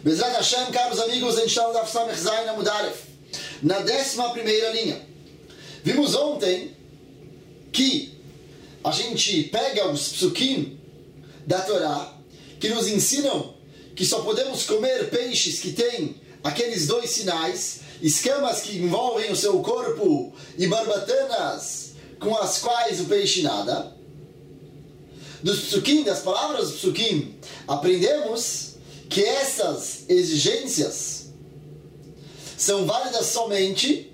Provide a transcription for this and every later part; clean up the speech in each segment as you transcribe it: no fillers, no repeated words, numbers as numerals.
Bezrat Hashem, caros amigos, a gente está no Daf Samech Zayin Amud Aleph, na 11ª linha. Vimos ontem que a gente pega os psukim da Torá que nos ensinam que só podemos comer peixes que têm aqueles dois sinais, escamas que envolvem o seu corpo e barbatanas com as quais o peixe nada. Dos psukim, das palavras dos psukim, aprendemos que essas exigências são válidas somente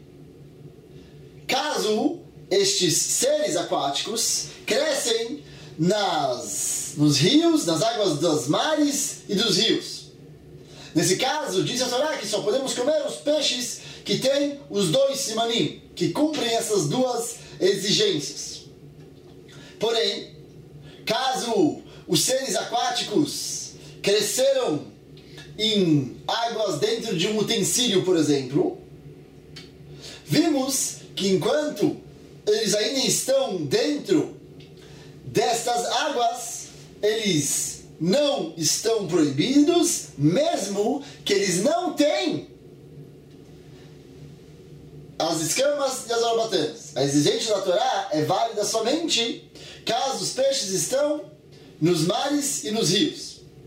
caso estes seres aquáticos crescem nos rios, nas águas dos mares e dos rios. Nesse caso, diz a Torá que só podemos comer os peixes que têm os dois simanim, que cumprem essas duas exigências. Porém, caso os seres aquáticos cresceram em águas dentro de um utensílio, por exemplo, vimos que enquanto eles ainda estão dentro destas águas, eles não estão proibidos, mesmo que eles não têm as escamas e as barbatanas. A exigência da Torá é válida somente caso os peixes estão nos mares e nos rios.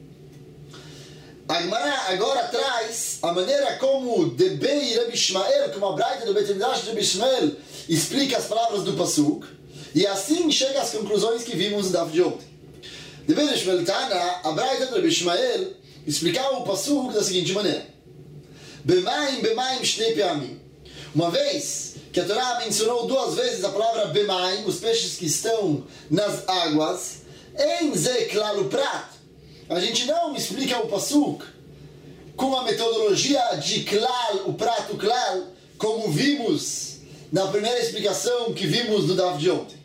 A Gemara agora traz a maneira como Debei Rabi Ishmael, como a Braita do Beit Midrash de Rabi Ishmael, explica as palavras do Pasuk, e assim chega às conclusões que vimos no Daf de ontem. Debei Rabi Ishmael Tana, a Braita do Rabi Ishmael, explicava o Pasuk da seguinte maneira: Bemaim, Bemaim, Shnei Peamim. Uma vez que a Torá mencionou duas vezes a palavra Bemaim, os peixes que estão nas águas, em Ze Klal Uprat, a gente não explica o Pasuk com a metodologia de Klal, o prato Klal, como vimos na primeira explicação que vimos no Daf de ontem.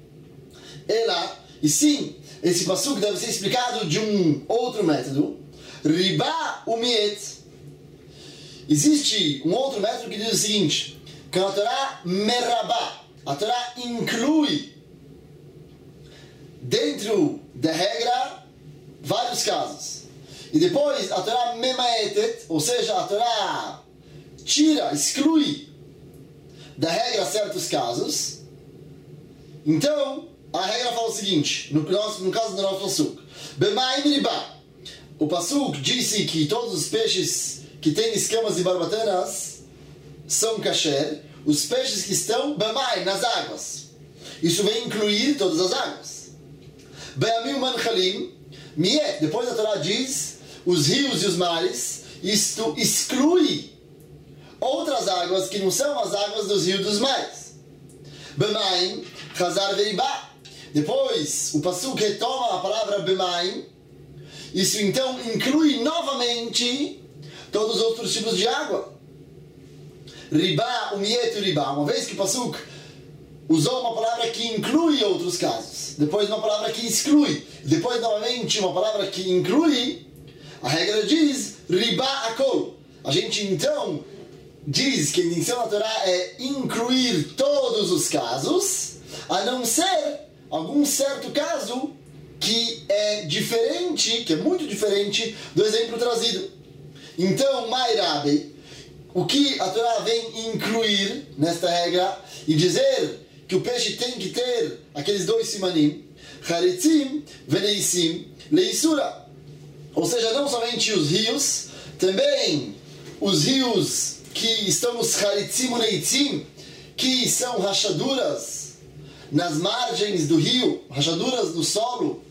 E sim, esse Pasuk deve ser explicado de um outro método. Riba Umiet. Existe um outro método que diz o seguinte: que a Torá merabá, a Torá inclui dentro da regra vários casos. E depois a Torá memaetet, ou seja, a Torá tira, exclui da regra certos casos. Então, a regra fala o seguinte, no caso do nosso Pasuk: Bemaim riba. O Pasuk disse que todos os peixes que têm escamas e barbatanas são kasher, os peixes que estão bemaim, nas águas. Isso vem incluir todas as águas. Be'amim manchalim miet. Depois a Torá diz os rios e os mares. Isto exclui outras águas que não são as águas dos rios e dos mares. Bemaim chazar veibá. Depois o Pasuk retoma a palavra bemaim. Isso então inclui novamente todos os outros tipos de água. Ribá, umiet ribá. Uma vez que o Pasuk usou uma palavra que inclui outros casos, depois uma palavra que exclui, depois novamente uma palavra que inclui, a regra diz ribá akol. A gente então diz que a intenção da Torá é incluir todos os casos, a não ser algum certo caso que é diferente, que é muito diferente do exemplo trazido. Então, Mairabe, o que a Torá vem incluir nesta regra e dizer que o peixe tem que ter aqueles dois simanim, charitzim veneisim leisura. Ou seja, não somente os rios, também os rios que estão nos charitzim veneisim, que são rachaduras nas margens do rio, rachaduras no solo,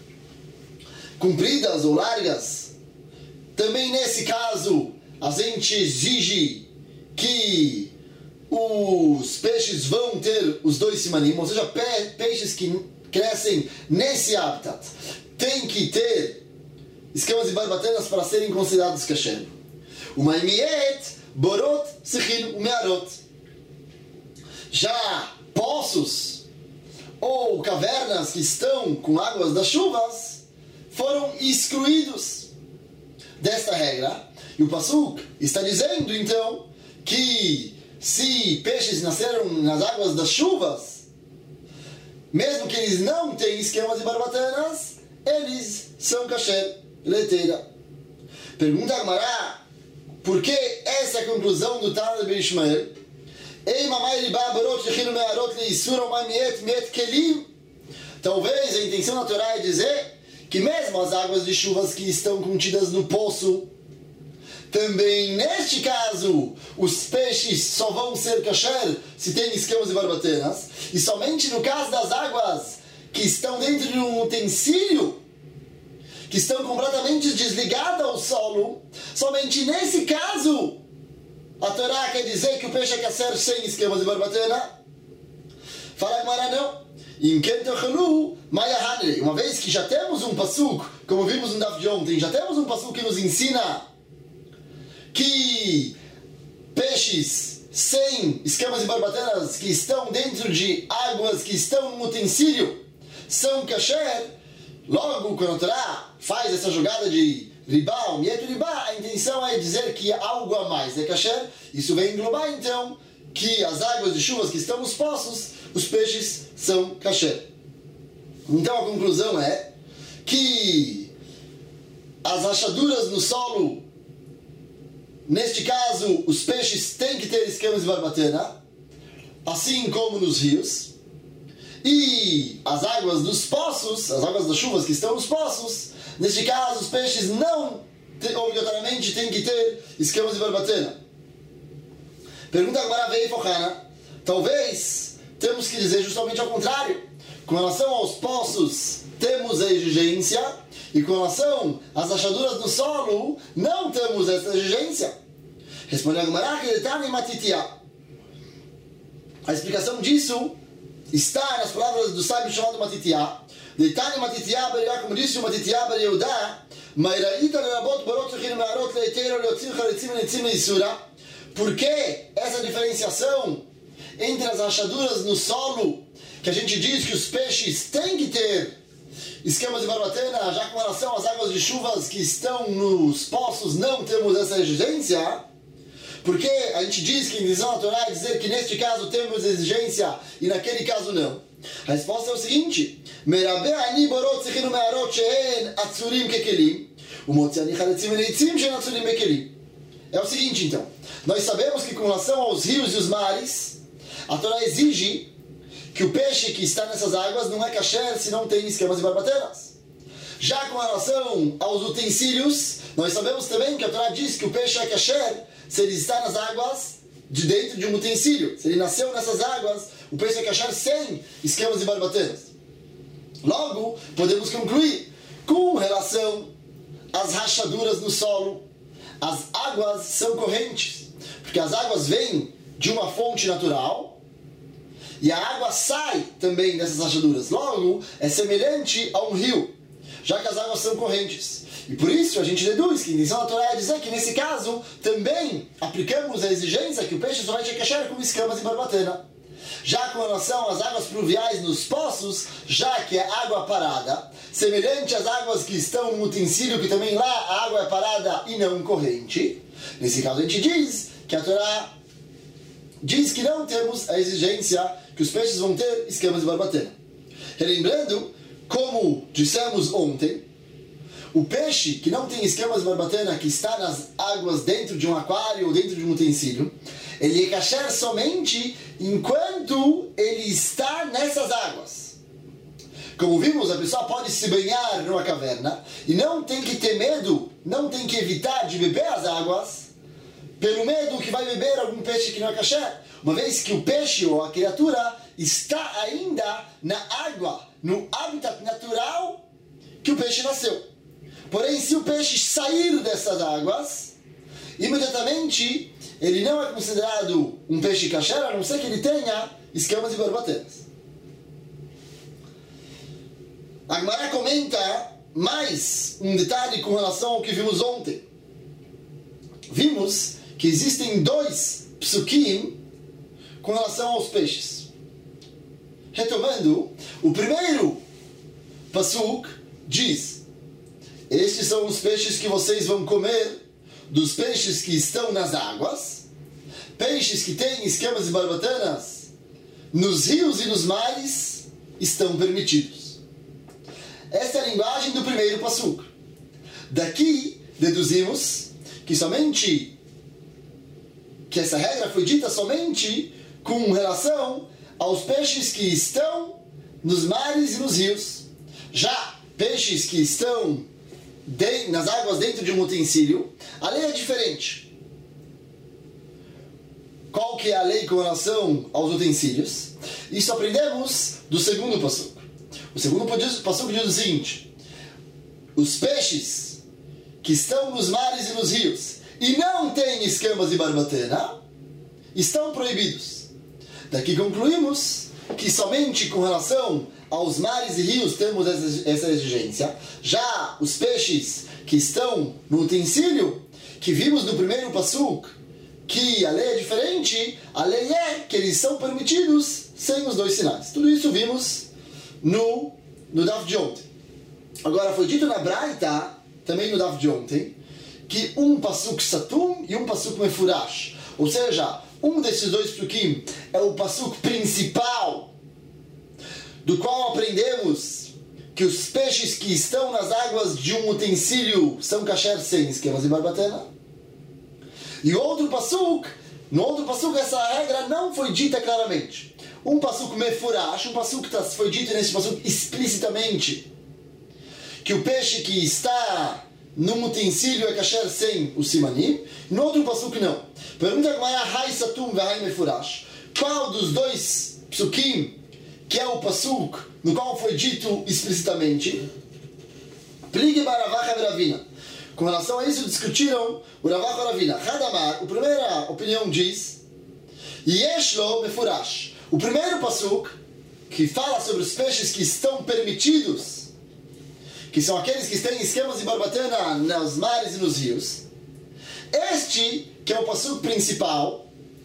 compridas ou largas. Também nesse caso, a gente exige que os peixes vão ter os dois simanim, ou seja, peixes que crescem nesse habitat têm que ter escamas e barbatanas para serem considerados kasher. O maimiet, borot, sechil, umearot. Já poços ou cavernas que estão com águas das chuvas foram excluídos desta regra. E o Pasuk está dizendo então que se peixes nasceram nas águas das chuvas, mesmo que eles não tenham escamas e barbatanas, eles são kasher, leiteira. Pergunta a Agmará, por que essa é a conclusão do Tana de Ishmael? Talvez a intenção da Torá é dizer que mesmo as águas de chuvas que estão contidas no poço, também neste caso os peixes só vão ser kasher se tem escamas e barbatanas, e somente no caso das águas que estão dentro de um utensílio, que estão completamente desligadas ao solo, somente nesse caso a Torá quer dizer que o peixe é kasher sem escamas e barbatana. Fala a Gemara, não. Uma vez que já temos um pasuk, como vimos no Daf de ontem, já temos um pasuk que nos ensina que peixes sem escamas e barbatanas que estão dentro de águas que estão no utensílio são kasher. Logo, quando a Torá faz essa jogada de ribá, o mieto ribá, a intenção é dizer que algo a mais é kasher. Isso vai englobar então que as águas de chuvas que estão nos poços, os peixes são kasher. Então a conclusão é que as rachaduras no solo, neste caso, os peixes têm que ter escamas e barbatana, assim como nos rios. E as águas dos poços, as águas das chuvas que estão nos poços, neste caso, os peixes não obrigatoriamente têm que ter escamas e barbatana. Pergunta agora veio Fochana. Talvez temos que dizer justamente ao contrário. Com relação aos poços, temos a exigência, e com relação às rachaduras no solo, não temos essa exigência. Responde a Gemara que está em Matitiá. A explicação disso está nas palavras do sábio chamado Matitiá. Deitani Matitiá Beriá, como disse o Matitiá Beriudá, Mairaíta Lerabot Barot Chir Mearot Leiteiro Leotzir Charitzim Netzim Isura. Por que essa diferenciação entre as rachaduras no solo, que a gente diz que os peixes têm que ter escamas de barbatana, já com relação às águas de chuvas que estão nos poços não temos essa exigência? Porque a gente diz que em visão natural é dizer que neste caso temos exigência e naquele caso não. A resposta é o seguinte: Merabe ani borot zichinu me'arot shehen atzurim kekelim umotzi ani chaletzim neitzim shen atzurim bekelim. É o seguinte então, nós sabemos que com relação aos rios e os mares, a Torá exige que o peixe que está nessas águas não é kasher se não tem escamas e barbatanas. Já com relação aos utensílios, nós sabemos também que a Torá diz que o peixe é kasher se ele está nas águas de dentro de um utensílio. Se ele nasceu nessas águas, o peixe é kasher sem escamas e barbatanas. Logo, podemos concluir, com relação às rachaduras no solo, as águas são correntes, porque as águas vêm de uma fonte natural e a água sai também dessas rachaduras. Logo, é semelhante a um rio, já que as águas são correntes. E por isso a gente deduz que a intenção da Torá é dizer que nesse caso também aplicamos a exigência que o peixe só vai ter kasher com escamas e barbatana. Já com relação às águas pluviais nos poços, já que é água parada, semelhante às águas que estão no utensílio, que também lá a água é parada e não corrente, nesse caso a gente diz que a Torá diz que não temos a exigência que os peixes vão ter escamas e barbatana. Relembrando, como dissemos ontem, o peixe que não tem escamas e barbatana, que está nas águas dentro de um aquário ou dentro de um utensílio, ele é kasher somente enquanto ele está nessas águas. Como vimos, a pessoa pode se banhar numa caverna e não tem que ter medo, não tem que evitar de beber as águas, pelo medo que vai beber algum peixe que não é kasher, uma vez que o peixe ou a criatura está ainda na água, no habitat natural que o peixe nasceu. Porém, se o peixe sair dessas águas, imediatamente ele não é considerado um peixe kasher, a não ser que ele tenha escamas e barbatanas. A Gemara comenta mais um detalhe com relação ao que vimos ontem. Vimos que existem dois psukim com relação aos peixes. Retomando, o primeiro pasuk diz: estes são os peixes que vocês vão comer, dos peixes que estão nas águas, peixes que têm escamas e barbatanas, nos rios e nos mares, estão permitidos. Essa é a linguagem do primeiro pasuk. Daqui deduzimos que essa regra foi dita somente com relação aos peixes que estão nos mares e nos rios. Já peixes que estão nas águas dentro de um utensílio, a lei é diferente. Qual que é a lei com relação aos utensílios? Isso aprendemos do segundo passuco. O segundo passuco diz o seguinte: os peixes que estão nos mares e nos rios e não têm escamas e barbatana estão proibidos. Daqui concluímos que somente com relação aos mares e rios temos essa exigência. Já os peixes que estão no utensílio, que vimos no primeiro passuco, que a lei é diferente, a lei é que eles são permitidos sem os dois sinais. Tudo isso vimos no Daf de ontem. Agora foi dito na Braita, também no Daf de ontem, que um passuco satum e um passuco mefurash. Ou seja, um desses dois psukim é o passuco principal, do qual aprendemos que os peixes que estão nas águas de um utensílio são kasher sem esquemas e barbatana. E no outro passuco essa regra não foi dita claramente. Um passuco mefurash, um passuco que foi dito nesse passuco explicitamente, que o peixe que está num utensílio é kasher sem o simanim. No outro passuco não. Pergunta como é a Hai Satum ve Hai Mefurash. Qual dos dois psukim que é o passuco no qual foi dito explicitamente? Plige Baravach e Ravina. Com relação a isso discutiram o Ravach e Ravina. Hadamar, a primeira opinião diz Yeshlo Mefurash. O primeiro passuco, que fala sobre os peixes que estão permitidos, que são aqueles que têm esquemas e barbatana nos mares e nos rios. Este, que é o passuco principal,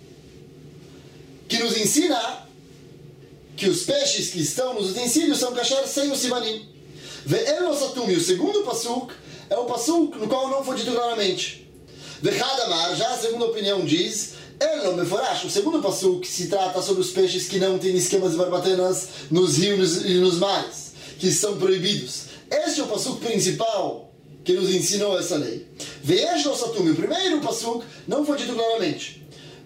que nos ensina que os peixes que estão nos utensílios são kasher sem o simanim. Ve'elo satum, e o segundo passuco é o passuco no qual não foi dito claramente. Ve'chadamar, já a segunda opinião diz, elo meforash, o segundo passuco que se trata sobre os peixes que não têm esquemas e barbatanas nos rios e nos mares, que são proibidos. Este é o passuco principal que nos ensinou essa lei. Ve'eshlo satum, o primeiro passuco não foi dito claramente.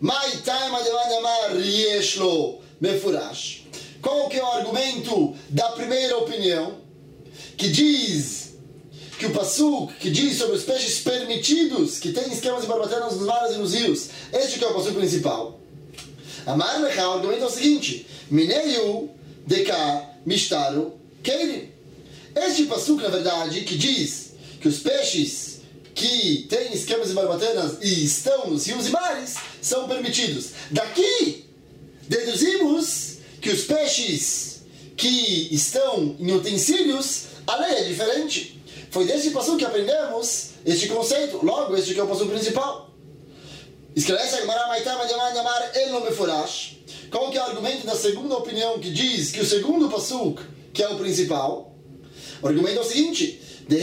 Qual que é o argumento da primeira opinião, que diz que o passuco que diz sobre os peixes permitidos, que têm esquemas e barbatanas nos mares e nos rios, este que é o passuco principal? Amar Mecha, o argumento é o seguinte: Mineyu deka mishtaru keirim. Este passuco, na verdade, que diz que os peixes que têm esquemas e barbatanas e estão nos rios e mares são permitidos. Daqui deduzimos que os peixes que estão em utensílios, a lei é diferente. Foi desse passuco que aprendemos este conceito. Logo, este que é o passuco principal. Esclarece a Gemara Maitam Ademar Elo Mefurash. Qual que é o argumento da segunda opinião que diz que o segundo passuco, que é o principal, o argumento é o seguinte: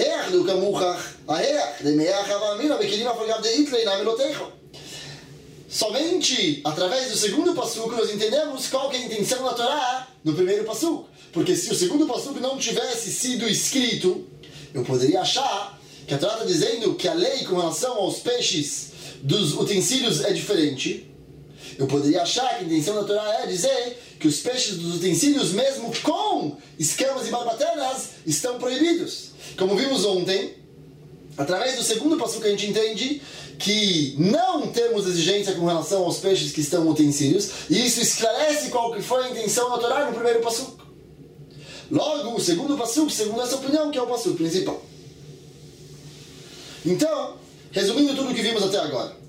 somente através do segundo passuco nós entendemos qual que é a intenção da Torá no primeiro passuco. Porque se o segundo passuco não tivesse sido escrito, eu poderia achar que a Torá está dizendo que a lei com relação aos peixes dos utensílios é diferente. Eu poderia achar que a intenção da Torá é dizer que os peixes dos utensílios, mesmo com escamas e barbatanas, estão proibidos. Como vimos ontem, através do segundo passuco a gente entende que não temos exigência com relação aos peixes que estão em utensílios, e isso esclarece qual que foi a intenção da Torá no primeiro passuco. Logo, o segundo passuco, segundo essa opinião, que é o passuco principal. Então, resumindo tudo o que vimos até agora,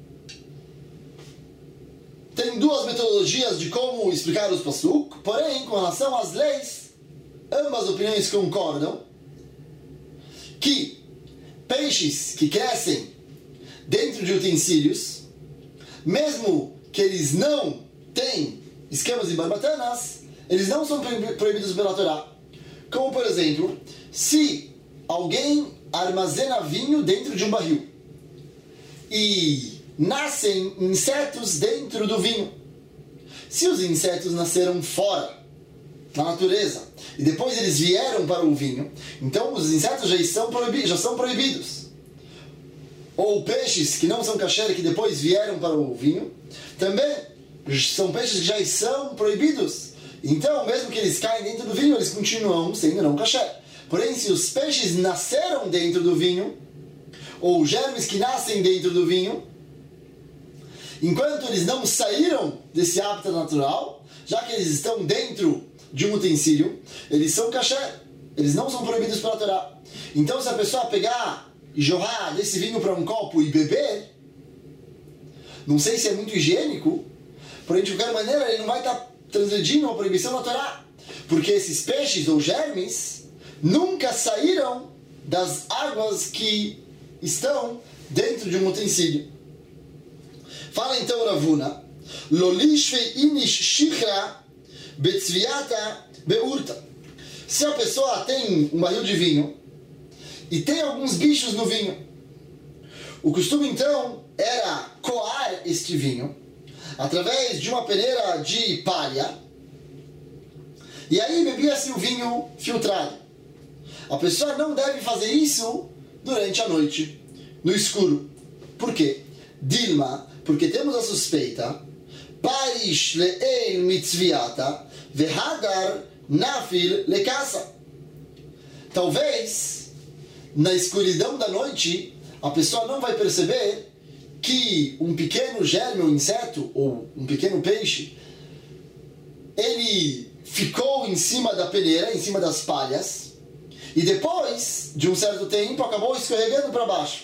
tem duas metodologias de como explicar os passucos, porém, com relação às leis, ambas opiniões concordam que peixes que crescem dentro de utensílios, mesmo que eles não têm esquemas e barbatanas, eles não são proibidos pela Torá. Como, por exemplo, se alguém armazena vinho dentro de um barril e nascem insetos dentro do vinho. Se os insetos nasceram fora, na natureza, e depois eles vieram para o vinho, então os insetos já são proibidos. ou peixes que não são kasher, que depois vieram para o vinho, também são peixes que já são proibidos. Então, mesmo que eles caem dentro do vinho, eles continuam sendo não kasher. Porém, se os peixes nasceram dentro do vinho, ou germes que nascem dentro do vinho, enquanto eles não saíram desse hábitat natural, já que eles estão dentro de um utensílio, eles são kasher, eles não são proibidos pela Torá. Então, se a pessoa pegar e jorrar desse vinho para um copo e beber, não sei se é muito higiênico, porém, de qualquer maneira, ele não vai estar transgredindo uma proibição na Torá, porque esses peixes ou germes nunca saíram das águas que estão dentro de um utensílio. Fala então Ravuna, Lolishve inish shichra betzviata beurta. Se a pessoa tem um barril de vinho e tem alguns bichos no vinho, o costume então era coar este vinho através de uma peneira de palha, e aí bebia-se o vinho filtrado. A pessoa não deve fazer isso durante a noite, no escuro. Por quê? Dilma, porque temos a suspeita, Parish le'el mitzviata vehadar nafil lekasa. Talvez, na escuridão da noite, a pessoa não vai perceber que um pequeno germe ou inseto, ou um pequeno peixe, ele ficou em cima da peneira, em cima das palhas, e depois de um certo tempo acabou escorregando para baixo.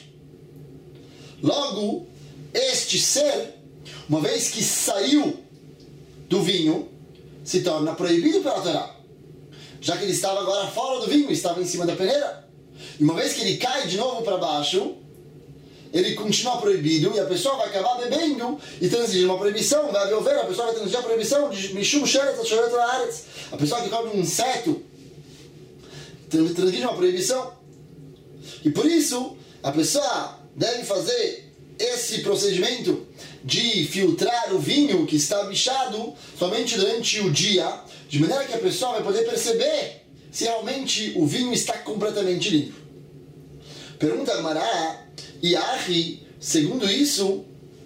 Logo, este ser, uma vez que saiu do vinho, se torna proibido pela Torá, já que ele estava agora fora do vinho, estava em cima da peneira. E uma vez que ele cai de novo para baixo, ele continua proibido, e a pessoa vai acabar bebendo e transgredir uma proibição. Vai haver, a pessoa vai transgredir a proibição de Mishum Sheretz Sheretz Haaretz. A pessoa que come um inseto transgride uma proibição. E por isso, a pessoa deve fazer esse procedimento de filtrar o vinho que está bichado somente durante o dia, de maneira que a pessoa vai poder perceber se realmente o vinho está completamente limpo. Pergunta Agmará, Iahi, segundo isso,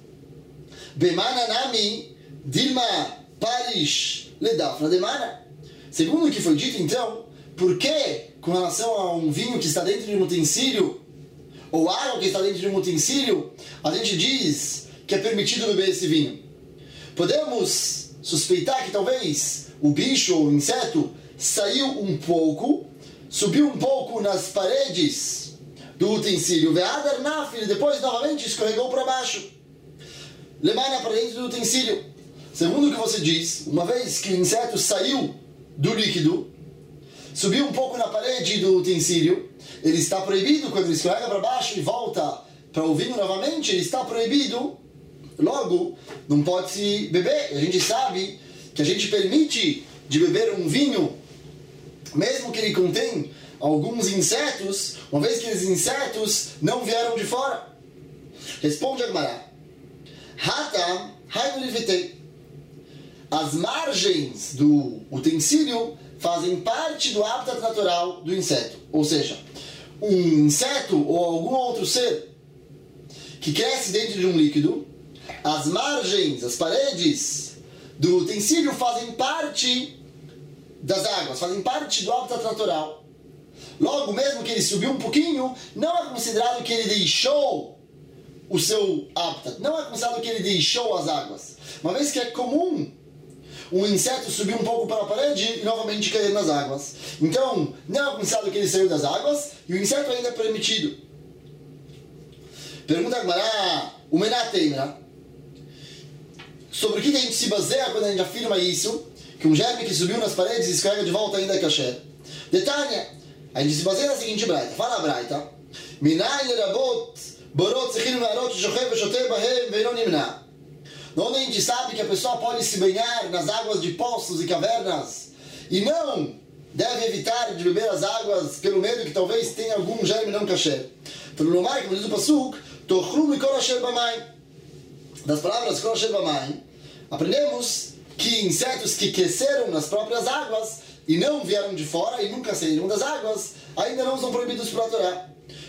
Bemana Nami Dilma Parish Ledafna Demana. Segundo o que foi dito então, por que com relação a um vinho que está dentro de um utensílio, ou água que está dentro de um utensílio, a gente diz que é permitido beber esse vinho? Podemos suspeitar que talvez o bicho ou o inseto saiu um pouco, subiu um pouco nas paredes do utensílio, ve'adar nafil, depois novamente escorregou para baixo, lemana para dentro do utensílio. Segundo o que você diz, uma vez que o inseto saiu do líquido, subiu um pouco na parede do utensílio, ele está proibido. Quando ele escorrega para baixo e volta para o vinho novamente, ele está proibido. Logo, não pode se beber. A gente sabe que a gente permite de beber um vinho, mesmo que ele contém alguns insetos, uma vez que esses insetos não vieram de fora. Responde Agmará, Hatam Hainulivitei. As margens do utensílio fazem parte do hábitat natural do inseto. Ou seja, um inseto ou algum outro ser que cresce dentro de um líquido, as margens, as paredes do utensílio fazem parte das águas, fazem parte do hábitat natural. Logo, mesmo que ele subiu um pouquinho, não é considerado que ele deixou o seu hábitat, não é considerado que ele deixou as águas. Uma vez que é comum um inseto subir um pouco para a parede e novamente cair nas águas. Então, não é considerado que ele saiu das águas e o inseto ainda é permitido. Pergunta Agmará, o Menateimra, sobre o que a gente se baseia quando a gente afirma isso, que um germe que subiu nas paredes e escorrega de volta ainda é kasher. Detalhe, a gente se baseia na seguinte braita, fala a braita, Minai lerabot borot sechinu me'arot shochev v'shoteh bahem ve'lo nimna. Onde a gente sabe que a pessoa pode se banhar nas águas de poços e cavernas e não deve evitar de beber as águas pelo medo que talvez tenha algum germe não kasher. Pelo Lomar, como diz o Pasuk, Tochlu mikol asher b'mayim. Das palavras kol asher b'mayim, aprendemos que insetos que cresceram nas próprias águas e não vieram de fora e nunca saíram das águas, ainda não são proibidos pela Torá.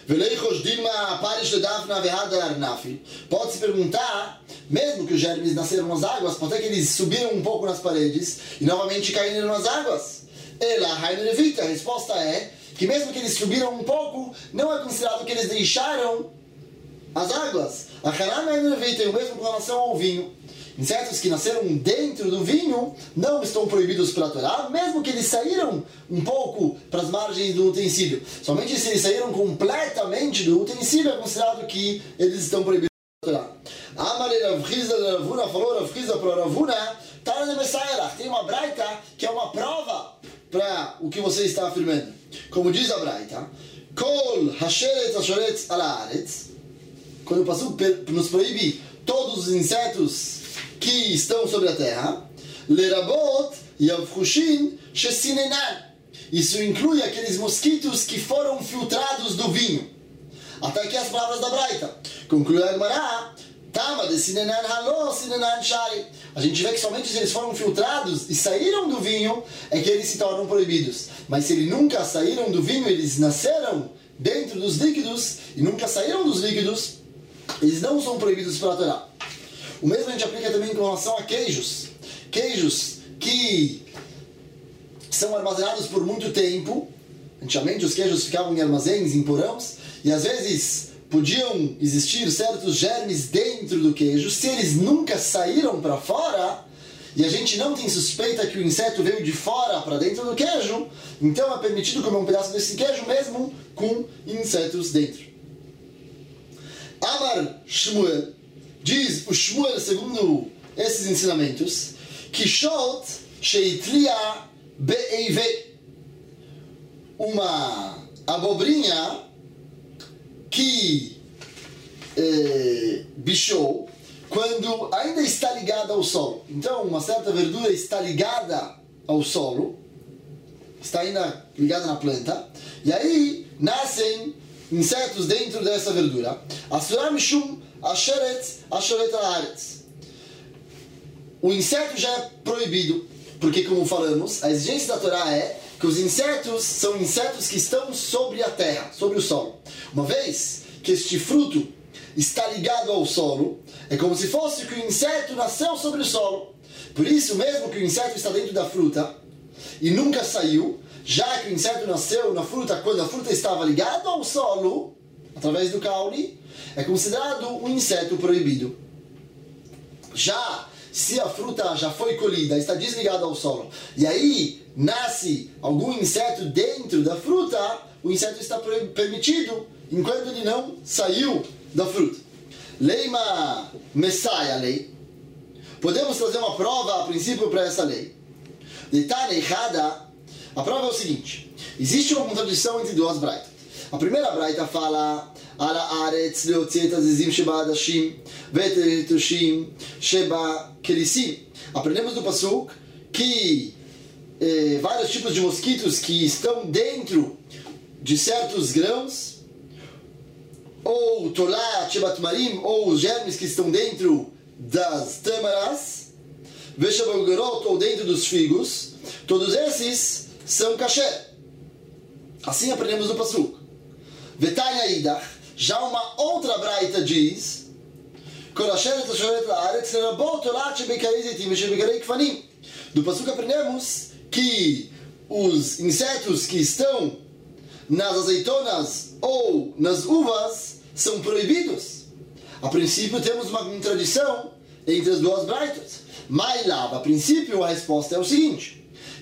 Pode-se perguntar, mesmo que os germes nasceram nas águas, pode ser que eles subiram um pouco nas paredes e novamente caíram nas águas. A resposta é que mesmo que eles subiram um pouco, não é considerado que eles deixaram as águas. A o mesmo com relação ao vinho. Insetos que nasceram dentro do vinho não estão proibidos pela Torá, mesmo que eles saíram um pouco para as margens do utensílio. Somente se eles saíram completamente do utensílio é considerado que eles estão proibidos pela Torá. Amale Rav Chizda Ravuna falou, Rav Chizda para Ravuna, tem uma braita que é uma prova para o que você está afirmando. Como diz a braita, Kol hasheret hashoretz ala aretz, quando o Passuco nos proíbe todos os insetos que estão sobre a terra, lerabot yavchushin shesinenan, isso inclui aqueles mosquitos que foram filtrados do vinho. Até aqui as palavras da braita. Conclui a Gemara, tama de sinenan halo sinenan shari. A gente vê que somente se eles foram filtrados e saíram do vinho é que eles se tornam proibidos. Mas se eles nunca saíram do vinho, eles nasceram dentro dos líquidos e nunca saíram dos líquidos, eles não são proibidos pela Torá. O mesmo a gente aplica também com relação a queijos. Queijos que são armazenados por muito tempo. Antigamente os queijos ficavam em armazéns, em porões, e às vezes podiam existir certos germes dentro do queijo. Se eles nunca saíram para fora, e a gente não tem suspeita que o inseto veio de fora para dentro do queijo, então é permitido comer um pedaço desse queijo mesmo com insetos dentro. Amar Shmuel, diz o Shmuel, segundo esses ensinamentos, Kishot sheitlia be'eive, uma abobrinha que bichou quando ainda está ligada ao solo. Então, uma certa verdura está ligada ao solo, está ainda ligada na planta, e aí nascem insetos dentro dessa verdura. Asura mishum asheret haaretz. O inseto já é proibido, porque, como falamos, a exigência da Torá é que os insetos são insetos que estão sobre a terra, sobre o solo. Uma vez que este fruto está ligado ao solo, é como se fosse que o inseto nasceu sobre o solo. Por isso, mesmo que o inseto está dentro da fruta e nunca saiu, já que o inseto nasceu na fruta quando a fruta estava ligada ao solo, através do caule, é considerado um inseto proibido. Já se a fruta já foi colhida, está desligada ao solo, e aí nasce algum inseto dentro da fruta, o inseto está permitido enquanto ele não saiu da fruta. Leima Messiah, lei. Podemos trazer uma prova a princípio para essa lei. Detalhe errada. A prova é o seguinte: existe uma contradição entre duas braitas. A primeira braita fala ala aretz leotziet azizim sheba adashim vetetushim sheba kelisim. Aprendemos do Pasuk que vários tipos de mosquitos que estão dentro de certos grãos, ou tolat shebat marim, ou os germes que estão dentro das tâmaras, veshabalgerot, ou dentro dos figos, todos esses são kasher. Assim aprendemos no Pasuk. Vetanya idach, já uma outra braita diz, do Pasuk aprendemos que os insetos que estão nas azeitonas ou nas uvas são proibidos. A princípio temos uma contradição entre as duas braitas. Mas a princípio a resposta é o seguinte: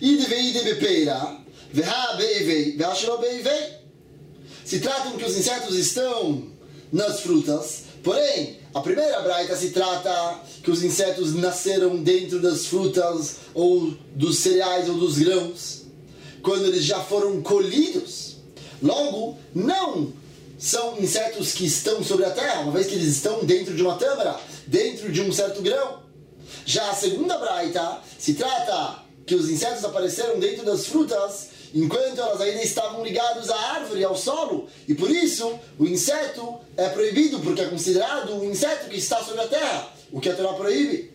se tratam que os insetos estão nas frutas, porém a primeira braita se trata que os insetos nasceram dentro das frutas ou dos cereais ou dos grãos quando eles já foram colhidos. Logo, não são insetos que estão sobre a terra, uma vez que eles estão dentro de uma tâmara, dentro de um certo grão. Já a segunda braita se trata que os insetos apareceram dentro das frutas enquanto elas ainda estavam ligadas à árvore, ao solo, e por isso o inseto é proibido, porque é considerado um inseto que está sobre a terra, o que a Torá proíbe.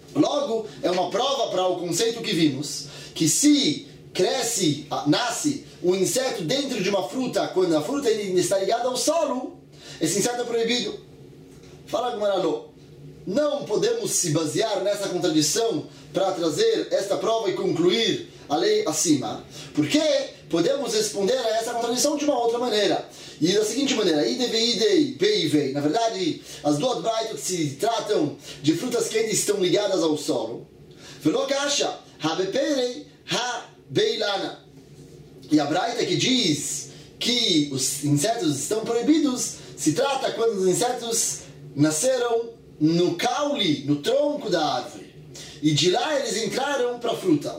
Logo, é uma prova para o conceito que vimos, que se nasce um inseto dentro de uma fruta, quando a fruta ainda está ligada ao solo, esse inseto é proibido. Fala Gumaralô, não podemos se basear nessa contradição para trazer esta prova e concluir a lei acima, porque podemos responder a essa contradição de uma outra maneira. E da seguinte maneira, idei, peivei. Na verdade, as duas braitot se tratam de frutas que ainda estão ligadas ao solo. Velokasha, habeperei, habeilana. E a braita que diz que os insetos estão proibidos, se trata quando os insetos nasceram no caule, no tronco da árvore. E de lá eles entraram para a fruta.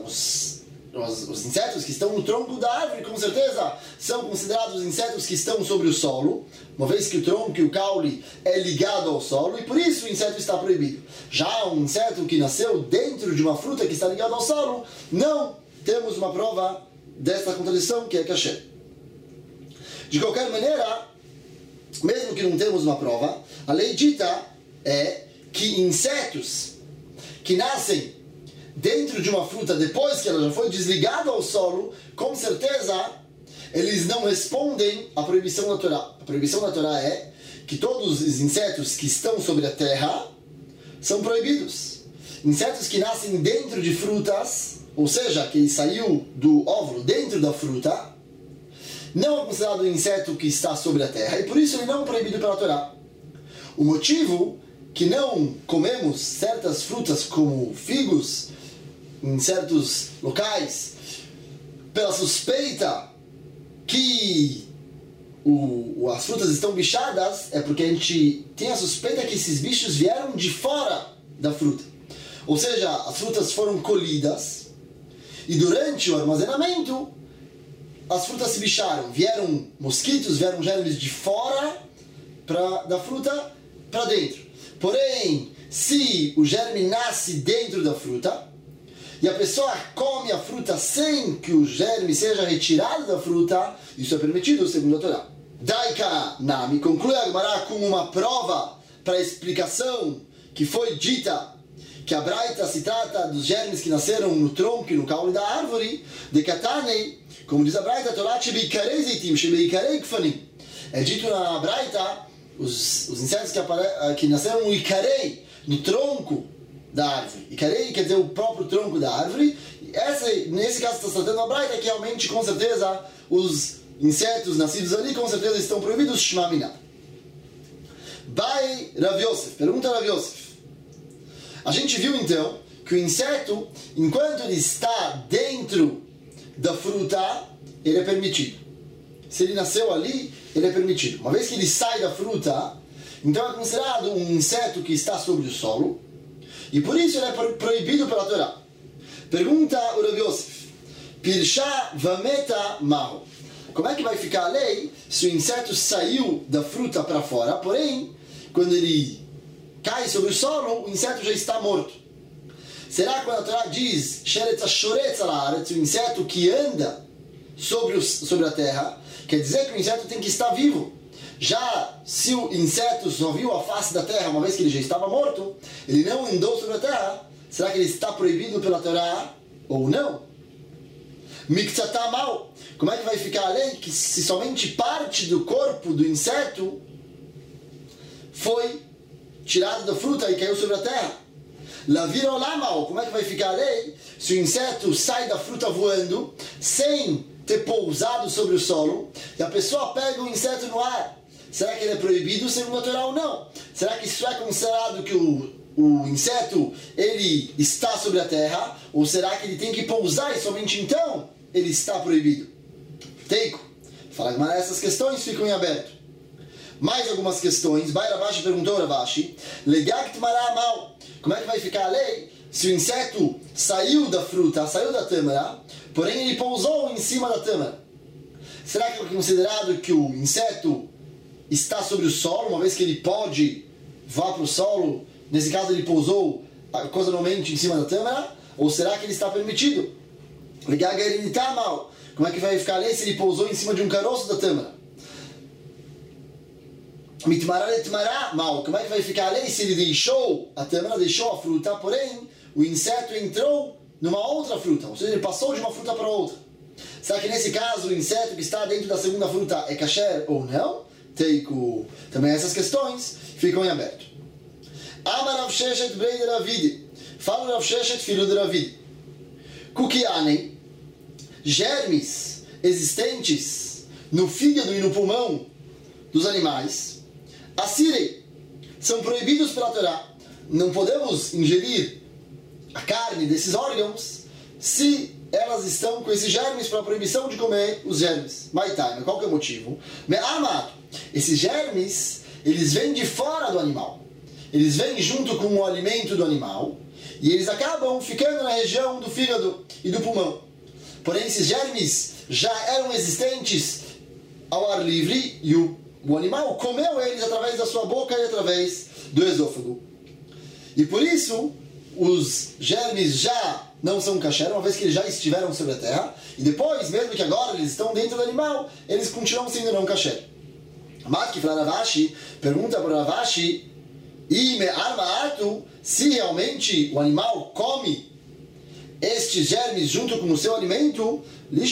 Os insetos que estão no tronco da árvore, com certeza, são considerados insetos que estão sobre o solo, uma vez que o tronco e o caule é ligado ao solo, e por isso o inseto está proibido. Já um inseto que nasceu dentro de uma fruta que está ligada ao solo, não temos uma prova desta contradição, que é kasher. De qualquer maneira, mesmo que não temos uma prova, a lei dita é que insetos que nascem dentro de uma fruta depois que ela já foi desligada ao solo, com certeza eles não respondem à proibição da Torá. A proibição da Torá é que todos os insetos que estão sobre a terra são proibidos. Insetos que nascem dentro de frutas, ou seja, que saiu do óvulo dentro da fruta, não é considerado um inseto que está sobre a terra, e por isso ele não é proibido pela Torá. O motivo que não comemos certas frutas como figos em certos locais pela suspeita que as frutas estão bichadas é porque a gente tem a suspeita que esses bichos vieram de fora da fruta. Ou seja, as frutas foram colhidas e durante o armazenamento as frutas se bicharam. Vieram mosquitos, vieram germes de fora da fruta para dentro. Porém, se o germe nasce dentro da fruta e a pessoa come a fruta sem que o germe seja retirado da fruta, isso é permitido segundo a Torá. Daika Nami conclui a Gemara com uma prova para a explicação que foi dita que a braita se trata dos germes que nasceram no tronco e no caule da árvore, de Katanei, como diz a braita, Torá shebeikarei zeitim, shebeikarei kfanim. É dito na braita os insetos que nasceram no ikarei, no tronco da árvore. Ikarei quer dizer o próprio tronco da árvore. Nesse caso está se tratando a braita que realmente, com certeza, os insetos nascidos ali, com certeza estão proibidos. Shema Minah. Bai Rav Yosef, pergunta Rav Yosef. A gente viu então que o inseto, enquanto ele está dentro da fruta, ele é permitido. Se ele nasceu ali, ele é permitido. Uma vez que ele sai da fruta, então é considerado um inseto que está sobre o solo, e por isso ele é proibido pela Torá. Pergunta o Rav Yosef, Pirsha vameta maho. Como é que vai ficar a lei se o inseto saiu da fruta para fora, porém, quando ele cai sobre o solo, o inseto já está morto? Será que quando a Torá diz Sheretz Ashoretz Alaretz, o inseto que anda sobre a terra, quer dizer que o inseto tem que estar vivo? Já se o inseto só viu a face da terra, uma vez que ele já estava morto, ele não andou sobre a terra, será que ele está proibido pela Torá ou não? Miktsatá mal. Como é que vai ficar a lei que se somente parte do corpo do inseto foi tirado da fruta e caiu sobre a terra? Lavira olamal. Como é que vai ficar a lei se o inseto sai da fruta voando sem ter pousado sobre o solo e a pessoa pega o inseto no ar? Será que ele é proibido segundo a Torá ou não? Será que isso é considerado que o inseto ele está sobre a terra? Ou será que ele tem que pousar e somente então ele está proibido? Teiko, fala que essas questões ficam em aberto. Mais algumas questões. Bai Ravashi perguntou a Ravashi, Legakt mará mal. Como é que vai ficar a lei se o inseto saiu da fruta, saiu da tâmara, porém ele pousou em cima da tâmara? Será que é considerado que o inseto está sobre o solo, uma vez que ele pode vá para o solo? Nesse caso ele pousou ocasionalmente em cima da tâmara? Ou será que ele está permitido? Legagarinitá mal. Como é que vai ficar a lei se ele pousou em cima de um caroço da tâmara? Mitmará mal. Como é que vai ficar a lei se ele deixou a tâmara, deixou a fruta, porém o inseto entrou numa outra fruta, ou seja, ele passou de uma fruta para outra? Será que nesse caso o inseto que está dentro da segunda fruta é kasher ou não? Teiku. Também essas questões ficam em aberto. Amar Rav Sheshet Brei de Ravidi. Fala Rav Sheshet, filho de Ravidi. Kukianen, germes existentes no fígado e no pulmão dos animais, asirei, são proibidos pela Torá. Não podemos ingerir a carne desses órgãos se elas estão com esses germes, para a proibição de comer os germes. Maitai, qual que é o motivo? Esses germes, eles vêm de fora do animal. Eles vêm junto com o alimento do animal e eles acabam ficando na região do fígado e do pulmão. Porém, esses germes já eram existentes ao ar livre e o animal comeu eles através da sua boca e através do esôfago. E por isso, os germes já não são kasher, uma vez que eles já estiveram sobre a terra, e depois, mesmo que agora eles estão dentro do animal, eles continuam sendo não kasher. Matki Ravashi pergunta para Ravashi, se realmente o animal come estes germes junto com o seu alimento,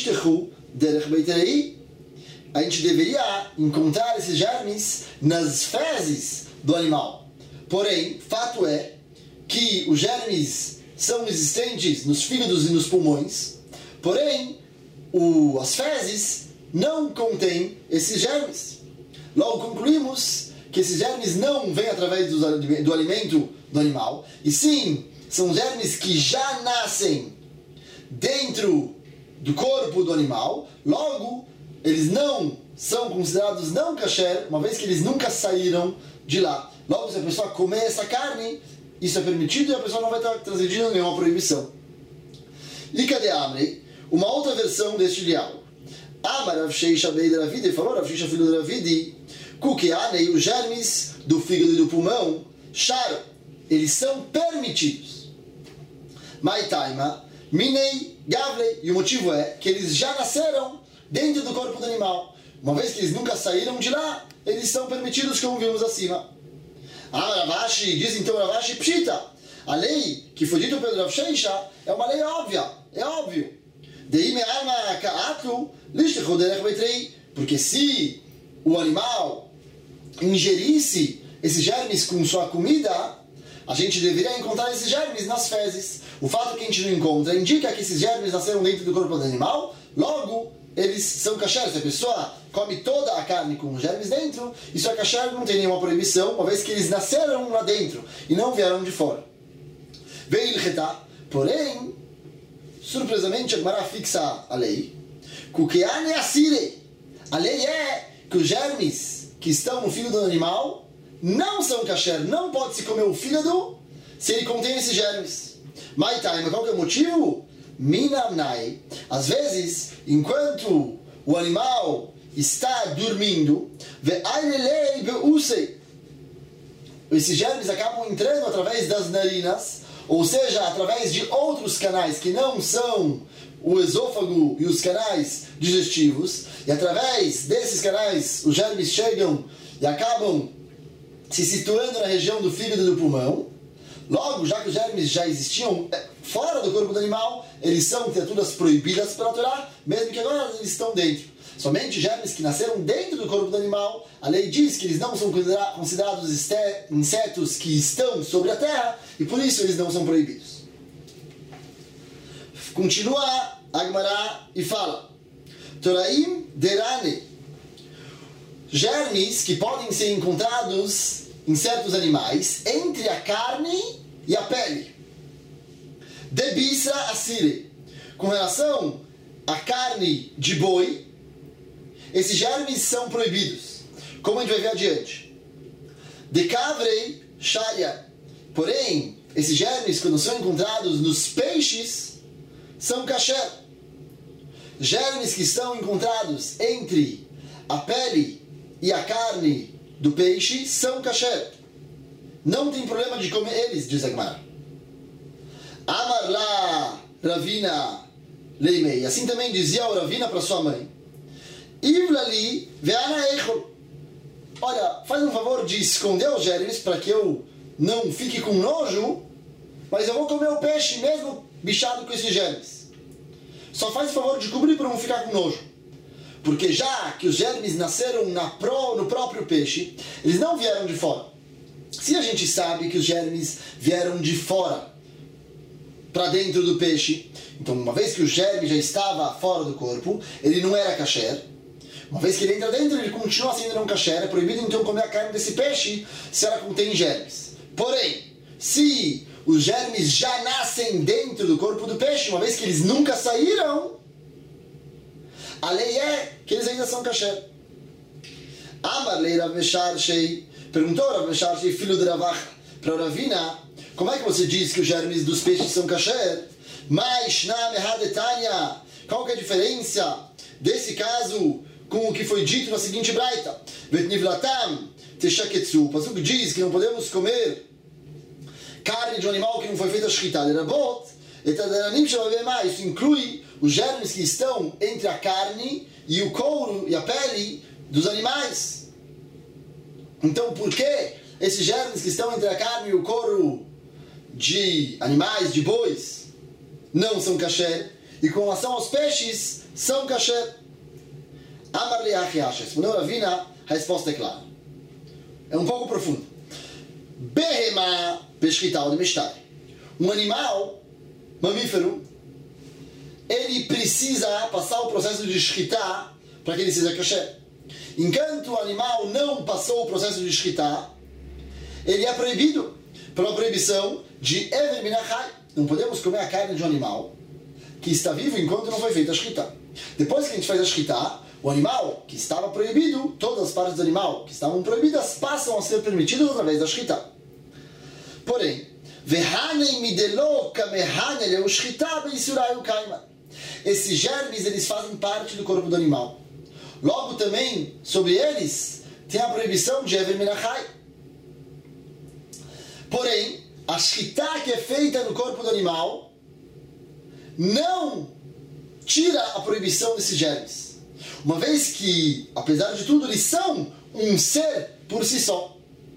a gente deveria encontrar esses germes nas fezes do animal. Porém, fato é que os germes são existentes nos fígados e nos pulmões, porém, as fezes não contêm esses germes. Logo concluímos que esses germes não vêm através do alimento do animal, e sim, são germes que já nascem dentro do corpo do animal, logo, eles não são considerados não kasher, uma vez que eles nunca saíram de lá. Logo, se a pessoa comer essa carne, isso é permitido e a pessoa não vai estar transgredindo nenhuma proibição. Ika de Amrei, uma outra versão deste diálogo. Amar Rav Sheisha Bei de Ravidi, falou Rav Sheisha filho de Ravidi, Kukianei, os germes do fígado e do pulmão, Sharo, eles são permitidos. Maitaima, Minei, Gavlei, e o motivo é que eles já nasceram dentro do corpo do animal. Uma vez que eles nunca saíram de lá, eles são permitidos, como vimos acima. Ravashi, diz então Ravashi, Pshita, a lei que foi dita pelo Rav Sheisha é uma lei óbvia, é óbvio. Porque se o animal ingerisse esses germes com sua comida, a gente deveria encontrar esses germes nas fezes. O fato que a gente não encontra indica que esses germes nasceram dentro do corpo do animal, logo eles são kasher. Se a pessoa come toda a carne com os germes dentro, isso é kasher, não tem nenhuma proibição, uma vez que eles nasceram lá dentro e não vieram de fora. Veio ilhetá, porém, surpresamente, a Gemara fixa a lei. Kukeane asire. A lei é que os germes que estão no fígado do animal não são kasher, não pode se comer o fígado se ele contém esses germes. Maitai, mas qual que é o motivo? Minamnai. Às vezes, enquanto o animal está dormindo, esses germes acabam entrando através das narinas, ou seja, através de outros canais que não são o esôfago e os canais digestivos, e através desses canais os germes chegam e acabam se situando na região do fígado e do pulmão. Logo, já que os germes já existiam fora do corpo do animal, eles são criaturas proibidas pela Torá, mesmo que agora eles estão dentro. Somente germes que nasceram dentro do corpo do animal, a lei diz que eles não são considerados insetos que estão sobre a terra, e por isso eles não são proibidos. Continua a Gemara e fala: Toraim derane, germes que podem ser encontrados em certos animais, entre a carne e a pele. Debisra asire, com relação à carne de boi, esses germes são proibidos, como a gente vai ver adiante. De cavrei sharia, porém, esses germes, quando são encontrados nos peixes, são kasher. Germes que estão encontrados entre a pele e a carne do peixe são kasher. Não tem problema de comer eles, diz Agmar. Amar lá Ravina Leimei. Assim também dizia o Ravina para sua mãe: Ivlali veana eichol. Olha, faz um favor de esconder os germes para que eu não fique com nojo, mas eu vou comer o peixe mesmo bichado com esses germes. só faz o favor de cobrir para não ficar com nojo. Porque já que os germes nasceram no próprio peixe, eles não vieram de fora. Se a gente sabe que os germes vieram de fora para dentro do peixe, então uma vez que o germe já estava fora do corpo, ele não era kasher. Uma vez que ele entra dentro, ele continua sendo não kasher. É proibido então comer a carne desse peixe se ela contém germes. Porém, se os germes já nascem dentro do corpo do peixe, uma vez que eles nunca saíram, a lei é que eles ainda são kasher. Amar lei Rav Mesharshei, perguntou Rav Mesharshei, filho de Ravacha, para Ravina, como é que você diz que os germes dos peixes são kasher? Mas na mehadetanya, qual que é a diferença desse caso com o que foi dito na seguinte braita? Vetnivlatam teshaketsu. O pasuk diz que não podemos comer carne de um animal que não foi feita shchita. Lerabot etadaranim shavavema. Isso inclui os germes que estão entre a carne e o couro e a pele dos animais. Então, por que esses germes que estão entre a carne e o couro de animais, de bois, não são kasher? E com relação aos peixes, são kasher? Amar li achi asher. Respondeu Ravina, a resposta é clara. É um pouco profundo. Behema pesquita ou de mistar. Um animal, mamífero, ele precisa passar o processo de shchita para que ele seja kasher. Enquanto o animal não passou o processo de shchita, ele é proibido pela proibição de Ever min hachai. Não podemos comer a carne de um animal que está vivo enquanto não foi feita a shchita. Depois que a gente faz a shchita, o animal que estava proibido, todas as partes do animal que estavam proibidas passam a ser permitidas através da shchita. Porém, esses germes eles fazem parte do corpo do animal. Logo também, sobre eles, tem a proibição de Ever min hachai. Porém, a shchita que é feita no corpo do animal não tira a proibição desses germes. Uma vez que, apesar de tudo, eles são um ser por si só.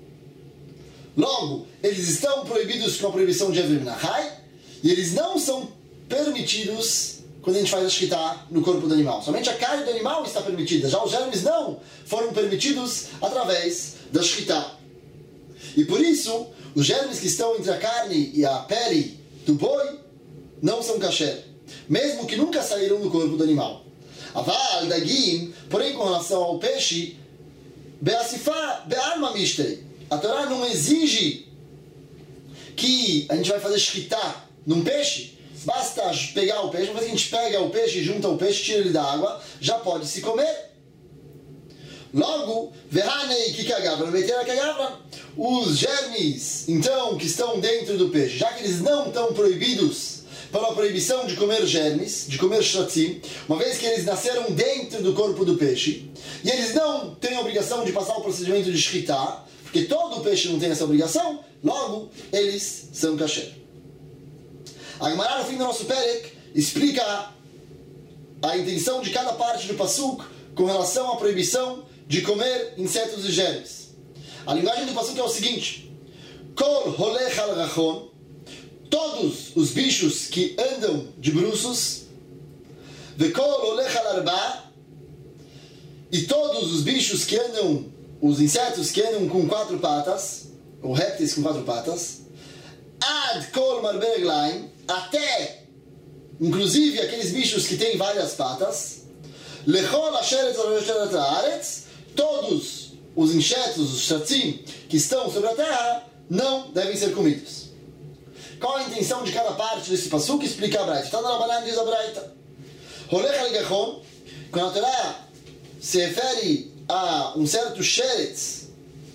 Logo, eles estão proibidos com a proibição de Ever min hachai e eles não são permitidos quando a gente faz a shchita no corpo do animal. Somente a carne do animal está permitida. Já os germes não foram permitidos através da shchita. E por isso, os germes que estão entre a carne e a pele do boi não são kasher, mesmo que nunca saíram do corpo do animal. Aval, dagim, porém com relação ao peixe, be'asifá, be'alma mishtei. A Torá não exige que a gente vai fazer shchita num peixe. Basta pegar o peixe, uma vez que a gente pega o peixe, junta o peixe, tira ele da água, já pode se comer. Logo, verhanei que cagavra, meter cagavra, os germes, então, que estão dentro do peixe, já que eles não estão proibidos pela proibição de comer germes, de comer shatzim, uma vez que eles nasceram dentro do corpo do peixe, e eles não têm a obrigação de passar o procedimento de shchita, porque todo o peixe não tem essa obrigação, logo, eles são kasher. A Gemara, no fim do nosso perek, explica a intenção de cada parte do pasuk com relação à proibição de comer insetos e germes. A linguagem do pasuk é o seguinte: Kol holech al rachon, todos os bichos que andam de bruços, vekol holech al arba, e todos os bichos que andam, os insetos que andam com 4 patas, ou répteis com 4 patas, ad kol marbe reglaim, até, inclusive, aqueles bichos que têm várias patas, lechol asher haaretz, todos os insetos, os shatzim, que estão sobre a terra, não devem ser comidos. Qual a intenção de cada parte desse pasuk? Explica a Braita. Está na Rabanan, diz a Braita. Holech al gachon, quando a Torá se refere a um certo sheretz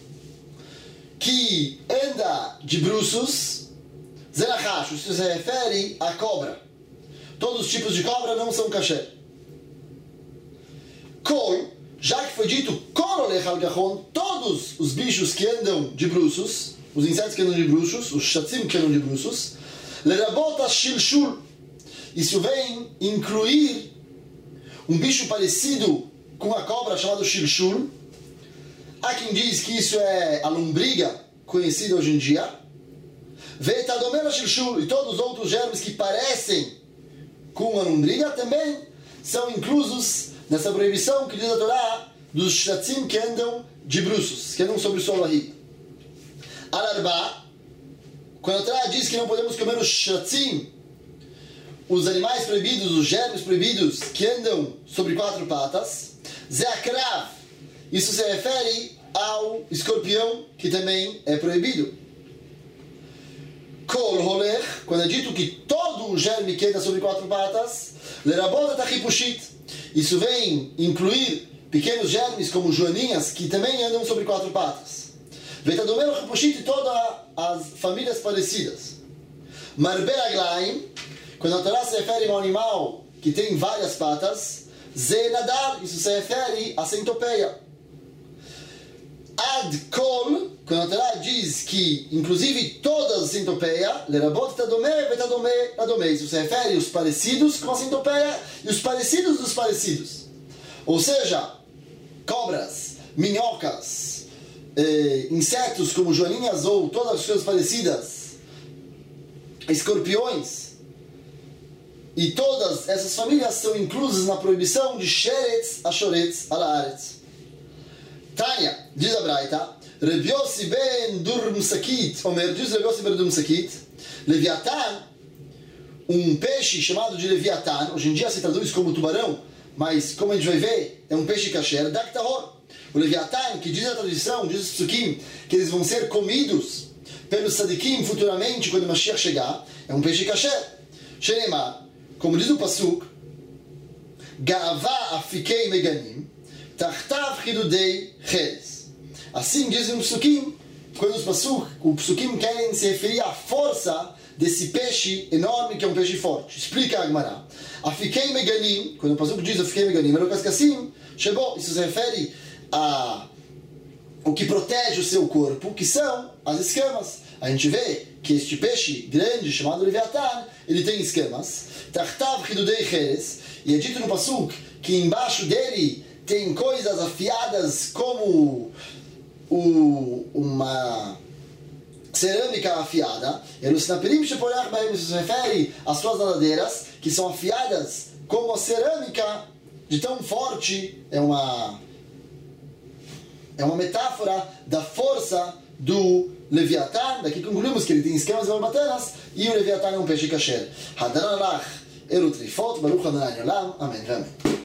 que anda de bruços, zerachash, isso se refere à cobra. Todos os tipos de cobra não são kasher. Kol, já que foi dito kol olech al gachon, todos os bichos que andam de bruços, os insetos que andam de bruços, os shatzim que andam de bruços, lerabot shilshul, isso vem incluir um bicho parecido com a cobra chamado shilshul. Há quem diz que isso é a lombriga conhecida hoje em dia. Veitadomena shilshul, e todos os outros germes que parecem com uma lombriga também são inclusos nessa proibição que diz a Torá dos shratzim que andam de bruços, que andam sobre o solo barriga. Al-Arba, quando a Torá diz que não podemos comer os shratzim, os animais proibidos, os germes proibidos que andam sobre 4 patas, Zeakrav, isso se refere ao escorpião, que também é proibido. Kol Holer, quando é dito que todo o germe que anda sobre 4 patas, Lerabot Tachipushit, isso vem incluir pequenos germes como joaninhas, que também andam sobre 4 patas. Vetadomer Tachipushit e todas as famílias parecidas. Marber Aglaim, quando a Torá se refere a um animal que tem várias patas, Zenadar, isso se refere a centopeia. Ad Kol, quando a Torá diz que, inclusive, todas as centopeia, Lerabot Tadome, Betadome, Adome, isso se refere aos parecidos com a centopeia e os parecidos dos parecidos. Ou seja, cobras, minhocas, insetos como joaninhas ou todas as coisas parecidas, escorpiões, e todas essas famílias são inclusas na proibição de Sheretz, Ashoretz, Alaaretz. Tânia, diz a Braita, Rabi Yossi ben Durmsakit, Omer, diz Rabi Yossi ben Durmsakit, Leviatã, um peixe chamado de Leviatã, hoje em dia se traduz como tubarão, mas como a gente vai ver, é um peixe kasher, Daktahor. O Leviatã, que diz a tradição, diz os psukim, que eles vão ser comidos pelos sadikim futuramente, quando o Mashiach chegar, é um peixe kasher. Shenemar, como diz o Pasuk, Ga'ava afikei meganim, Tartav chidudei cheres. Assim dizem os psukim, quando o psukim querem se referir à força desse peixe enorme, que é um peixe forte. Explica a Gemara. Afikei meganim, quando o Pasuk diz afikei meganim, isso se refere a o que protege o seu corpo, que são as escamas. A gente vê que este peixe grande, chamado Leviatã, ele tem escamas. Tartav chidudei cheres. E é dito no Pasuk que embaixo dele tem coisas afiadas como uma cerâmica afiada. Isso se refere às suas nadadeiras, que são afiadas como a cerâmica de tão forte. É uma metáfora da força do Leviatã. Daqui concluímos que ele tem escamas e barbatanas, e o Leviatã é um peixe kasher. Hadanalach Erutrifot, Baruch Adonai Olam, Amém.